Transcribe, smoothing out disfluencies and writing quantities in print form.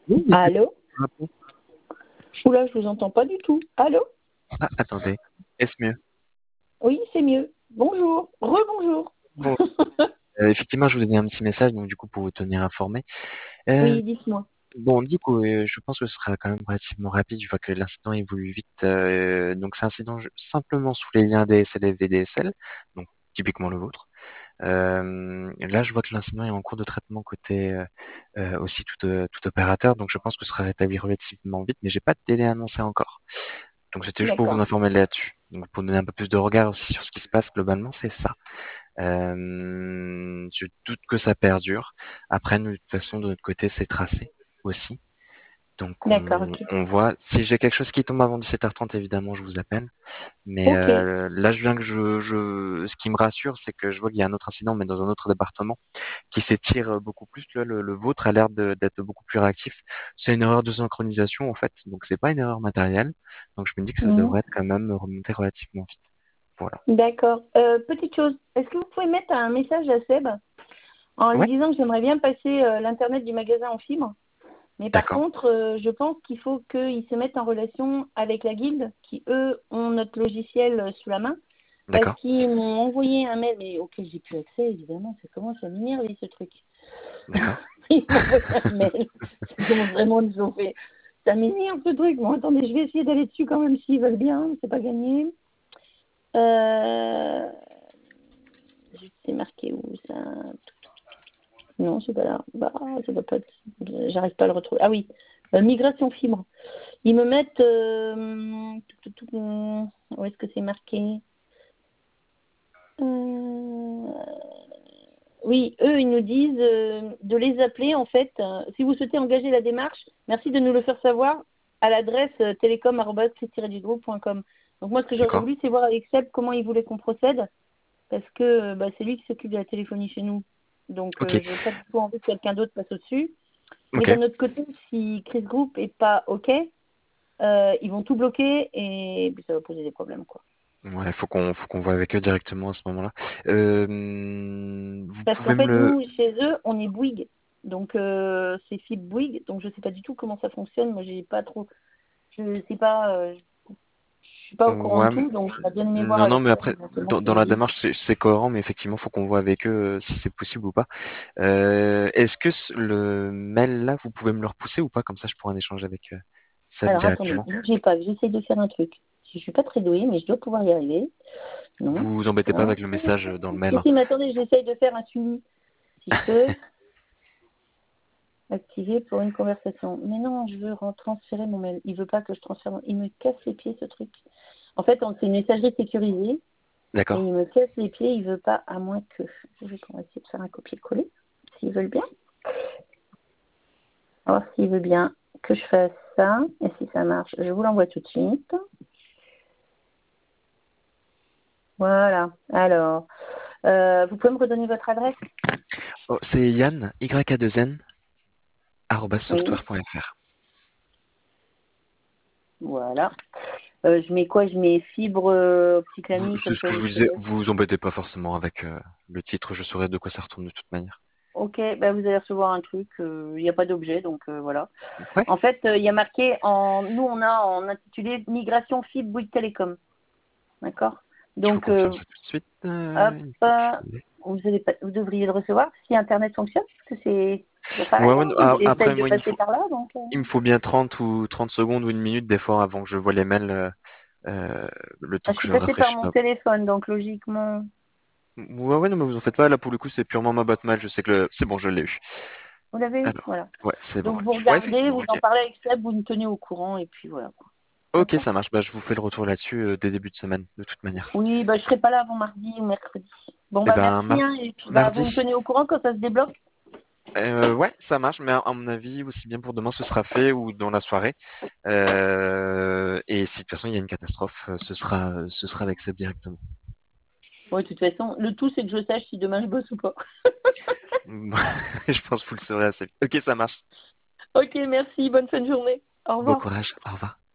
Oui, n'hésitez Allô? pas à rappeler. Oula, je vous entends pas du tout. Allô? Ah, attendez, est-ce mieux? Oui, c'est mieux. Bonjour. Rebonjour. Bon, effectivement, je vous ai mis un petit message, donc du coup, pour vous tenir informé. Euh, Oui, dites-moi. bon, du coup, je pense que ce sera quand même relativement rapide, je vois que l'incident évolue vite. Donc, c'est un incident simplement sous les liens DSL et VDSL, donc typiquement le vôtre. Là, je vois que l'incident est en cours de traitement côté aussi tout opérateur, donc je pense que ce sera rétabli relativement vite, mais j'ai pas de délai annoncé encore. Donc c'était juste pour vous D'accord. informer là-dessus. Donc pour donner un peu plus de regard aussi sur ce qui se passe globalement, c'est ça. Je doute que ça perdure. Après, nous, de toute façon, de notre côté, c'est tracé aussi. Donc D'accord, ok. on voit. Si j'ai quelque chose qui tombe avant 17h30, évidemment, je vous appelle. Mais Ok. là, je viens que ce qui me rassure, c'est que je vois qu'il y a un autre incident, mais dans un autre département, qui s'étire beaucoup plus. Là, le vôtre a l'air d'être beaucoup plus réactif. C'est une erreur de synchronisation, en fait. Donc, c'est pas une erreur matérielle. Donc, je me dis que ça Mhm. devrait quand même remonter relativement vite. Voilà. D'accord. Petite chose. Est-ce que vous pouvez mettre un message à Seb en lui Ouais, disant que j'aimerais bien passer l'internet du magasin en fibre? Mais par d'accord. contre, je pense qu'il faut qu'ils se mettent en relation avec la guilde, qui eux ont notre logiciel sous la main, parce D'accord. qu'ils m'ont envoyé un mail, mais auquel j'ai plus accès, évidemment. Ça commence à m'énerver ce truc. D'accord. Ils m'ont envoyé un mail. Ça commence vraiment à nous chauffer. Ça m'énerve ce truc. Bon, attendez, je vais essayer d'aller dessus quand même s'ils veulent bien. C'est pas gagné. Euh... C'est marqué où ça? Non, c'est pas là. Bah, ça doit pas être... J'arrive pas à le retrouver. Ah oui, migration fibre. Ils me mettent... Où est-ce que c'est marqué? Oui, eux, ils nous disent de les appeler, en fait. Si vous souhaitez engager la démarche, merci de nous le faire savoir à l'adresse télécom@chris-groupe.com. Donc moi, ce que j'aurais D'accord. voulu, c'est voir avec Seb comment il voulait qu'on procède, parce que bah, c'est lui qui s'occupe de la téléphonie chez nous. Donc Ok. je n'ai pas du tout envie que quelqu'un d'autre passe au-dessus. Mais Ok. d'un autre côté, si Chris Group est pas OK, ils vont tout bloquer et puis ça va poser des problèmes, quoi. Ouais, faut qu'on voit avec eux directement à ce moment-là. Vous Parce pouvez qu'en me fait, le, nous, chez eux, on est Bouygues. Donc, c'est fibre Bouygues. Donc, je ne sais pas du tout comment ça fonctionne. Moi, j'ai pas trop. Je sais pas. Je suis pas au courant de ouais, tout. Donc, j'aurais bien aimé voir non, non, avec mais ça après, éventuellement dans ce qu'il la me dit. démarche, c'est cohérent, mais effectivement, faut qu'on voit avec eux si c'est possible ou pas. Est-ce que le mail là, vous pouvez me le repousser ou pas? Comme ça, je pourrais en échanger avec Seb Alors, attendez. directement. J'ai pas. J'essaie de faire un truc. Je suis pas très douée, mais je dois pouvoir y arriver. Non. Vous vous embêtez pas Ah. avec le message dans le mail, Si, hein. si, mais attendez, j'essaye de faire un suivi. Si je peux. Activer pour une conversation. Mais non, je veux transférer mon mail. Il veut pas que je transfère. Il me casse les pieds, ce truc. En fait, c'est une messagerie sécurisée. Et D'accord. il me casse les pieds, il veut pas, à moins que. Je vais essayer de faire un copier-coller, s'ils veulent bien. Alors, s'il veut bien que je fasse ça, et si ça marche, je vous l'envoie tout de suite. Voilà. Alors, vous pouvez me redonner votre adresse? Oh, c'est Yann, Y-A-2-N, Oui. @software.fr. Voilà. Je mets quoi? Je mets fibre optique amie, C'est comme ce ça que je vous vous disais, savez. vous vous embêtez pas forcément avec le titre, je saurai de quoi ça retourne de toute manière. Ok, bah vous allez recevoir un truc, il n'y a pas d'objet, donc voilà. Ouais, En fait, il y a marqué, nous on a en intitulé Migration fibre Bouygues Télécom. D'accord? je vous Donc, confirme ça tout de suite. hop, Une fois que je l'ai. vous devriez le recevoir si Internet fonctionne, parce que c'est toujours pareil. Ouais, ouais, Hein. après, J'essaye de moi, passer par là, donc. il me faut bien 30 secondes ou une minute des fois avant que je vois les mails, euh, le temps Je que suis je passée par rafraîchisse mon ma. téléphone, donc logiquement. Ouais, ouais, non, mais vous en faites pas, là, pour le coup, c'est purement ma boîte mail, je sais que c'est bon, je l'ai eu. Vous l'avez eu? Alors, Voilà. ouais, c'est bon. Donc vous Ouais, regardez, effectivement, vous en ok. parlez avec Seb, vous me tenez au courant, et puis voilà. Ok, D'accord? ça marche, bah, je vous fais le retour là-dessus dès début de semaine, de toute manière. Oui, bah, je serai pas là avant mardi ou mercredi. Bon, Eh bah ben, merci, hein, et puis bah, vous me mardi. tenez au courant quand ça se débloque. Ouais, ça marche, mais à mon avis, aussi bien pour demain, ce sera fait ou dans la soirée. Et si de toute façon il y a une catastrophe, ce sera avec Seb directement. Oui, de toute façon, le tout, c'est que je sache si demain je bosse ou pas. Je pense que vous le saurez assez vite. Ok, ça marche. Ok, merci, bonne fin de journée. Au Bon revoir. courage. Au revoir.